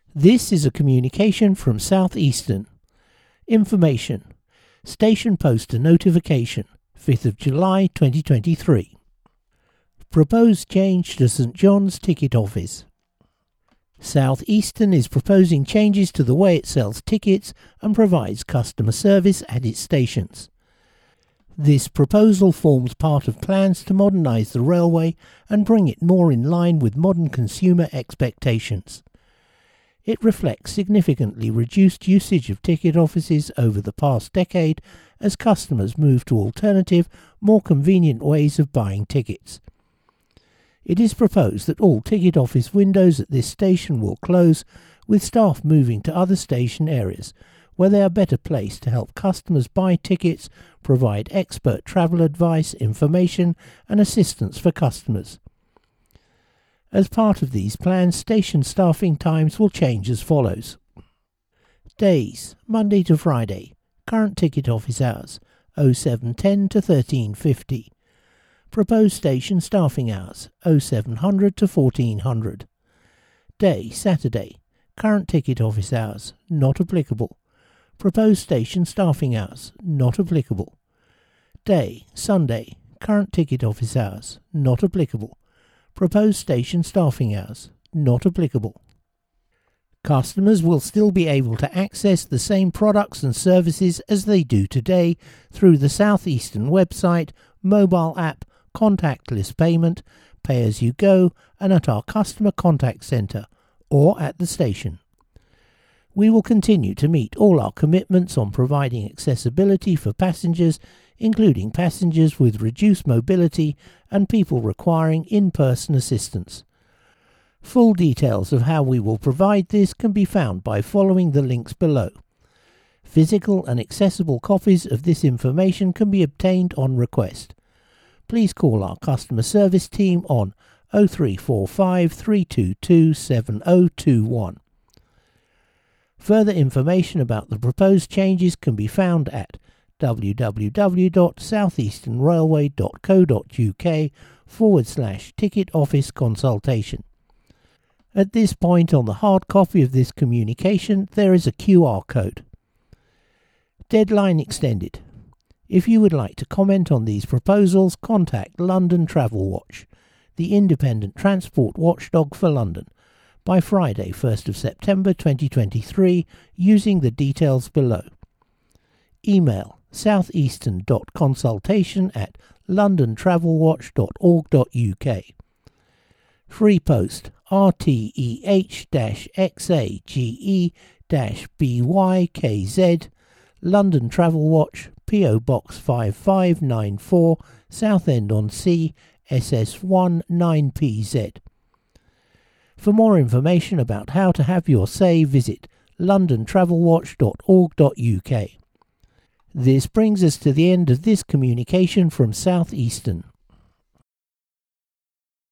This is a communication from South Eastern. Information. Station poster notification, 5th of July 2023. Proposed change to St John's ticket office. South Eastern is proposing changes to the way it sells tickets and provides customer service at its stations. This proposal forms part of plans to modernise the railway and bring it more in line with modern consumer expectations. It reflects significantly reduced usage of ticket offices over the past decade as customers move to alternative, more convenient ways of buying tickets. It is proposed that all ticket office windows at this station will close, with staff moving to other station areas, where they are better placed to help customers buy tickets, provide expert travel advice, information and assistance for customers. As part of these plans, station staffing times will change as follows. Days, Monday to Friday. Current ticket office hours, 0710 to 1350. Proposed station staffing hours, 0700 to 1400. Day, Saturday. Current ticket office hours, not applicable. Proposed station staffing hours, not applicable. Day, Sunday. Current ticket office hours, not applicable. Proposed station staffing hours, not applicable. Customers will still be able to access the same products and services as they do today through the South Eastern website, mobile app, contactless payment, pay-as-you-go, and at our customer contact centre, or at the station. We will continue to meet all our commitments on providing accessibility for passengers, including passengers with reduced mobility and people requiring in-person assistance. Full details of how we will provide this can be found by following the links below. Physical and accessible copies of this information can be obtained on request. Please call our customer service team on 0345 322 7021. Further information about the proposed changes can be found at www.southeasternrailway.co.uk/ticket office consultation. At this point on the hard copy of this communication, there is a QR code. Deadline extended. If you would like to comment on these proposals, contact London Travel Watch, the independent transport watchdog for London, by Friday 1st of September 2023 using the details below. Email southeastern.consultation@londontravelwatch.org.uk. Free post RTEH-XAGE-BYKZ, London Travel Watch, PO Box 5594, Southend-on-Sea, SS1 9PZ. For more information about how to have your say, visit londontravelwatch.org.uk. This brings us to the end of this communication from South Eastern.